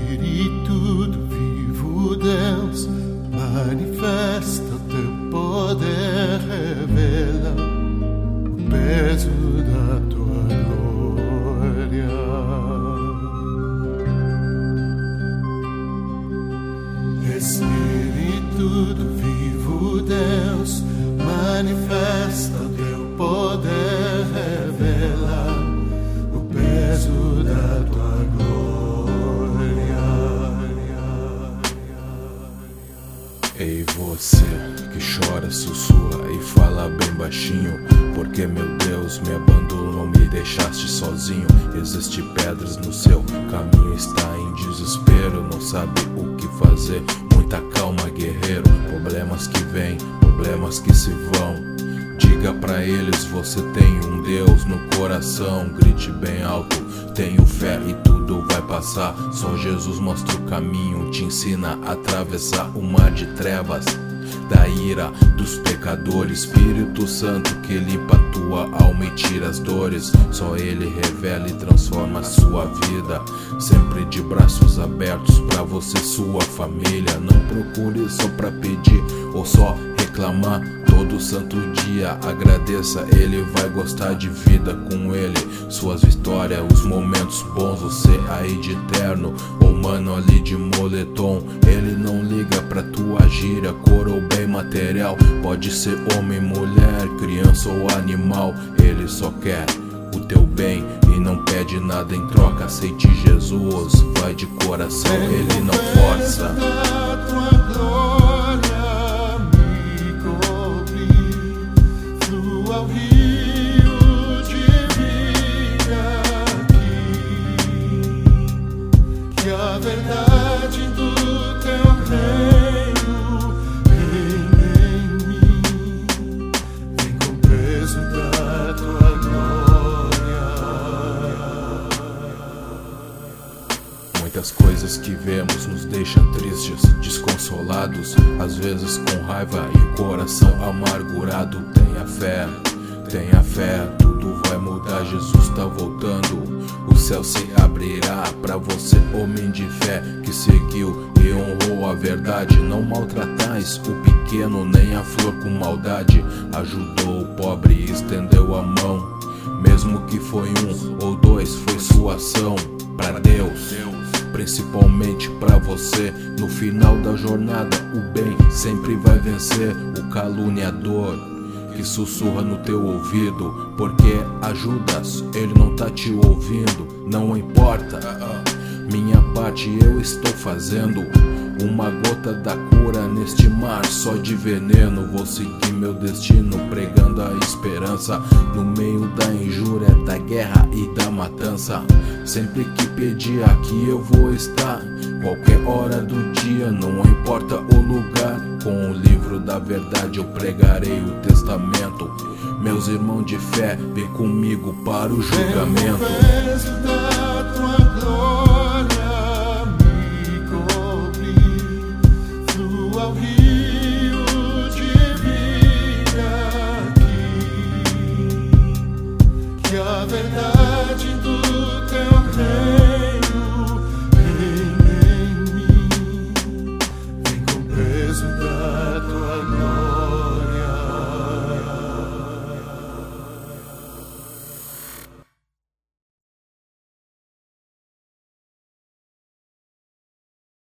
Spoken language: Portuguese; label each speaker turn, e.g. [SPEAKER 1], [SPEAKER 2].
[SPEAKER 1] Espírito do vivo Deus, manifesta o teu poder, revela o peso da tua glória. Espírito do vivo Deus, manifesta o teu poder, revela o peso da tua glória.
[SPEAKER 2] Ei, você que chora, sussurra e fala bem baixinho, porque meu Deus me abandonou, me deixaste sozinho. Existem pedras no seu caminho, está em desespero, não sabe o que fazer. Muita calma, guerreiro, problemas que vêm, problemas que se vão. Diga pra eles, você tem um Deus no coração. Grite bem alto, tenho fé e tudo vai passar. Só Jesus mostra o caminho, te ensina a atravessar o mar de trevas da ira dos pecadores. Espírito Santo que limpa a tua alma e tira as dores. Só Ele revela e transforma a sua vida. Sempre de braços abertos pra você, sua família. Não procure só pra pedir ou só reclamar. Todo santo dia agradeça, Ele vai gostar de vida com Ele. Suas vitórias, os momentos bons, você aí de terno ou mano ali de moletom. Ele não liga pra tua gíria, cor ou bem material. Pode ser homem, mulher, criança ou animal. Ele só quer o teu bem e não pede nada em troca. Aceite Jesus, vai de coração, Ele não força.
[SPEAKER 1] Ao rio de vida aqui, que a verdade do teu reino em mim, vem com o peso da tua glória.
[SPEAKER 2] Muitas coisas que vemos nos deixam tristes, desconsolados, às vezes com raiva e o coração amargurado. Tenha fé, tudo vai mudar, Jesus tá voltando. O céu se abrirá pra você, homem de fé, que seguiu e honrou a verdade. Não maltratais o pequeno, nem a flor com maldade. Ajudou o pobre e estendeu a mão. Mesmo que foi um ou dois, foi sua ação pra Deus, principalmente pra você. No final da jornada, o bem sempre vai vencer o caluniador que sussurra no teu ouvido, porque ajudas, ele não tá te ouvindo. Não importa, minha parte eu estou fazendo. Uma gota da cura neste mar só de veneno. Vou seguir meu destino pregando a esperança no meio da injúria, da guerra e da matança. Sempre que pedir aqui eu vou estar, qualquer hora do dia, não importa o lugar. Com o livro da verdade eu pregarei o testamento. Meus irmãos de fé, vem comigo para o julgamento.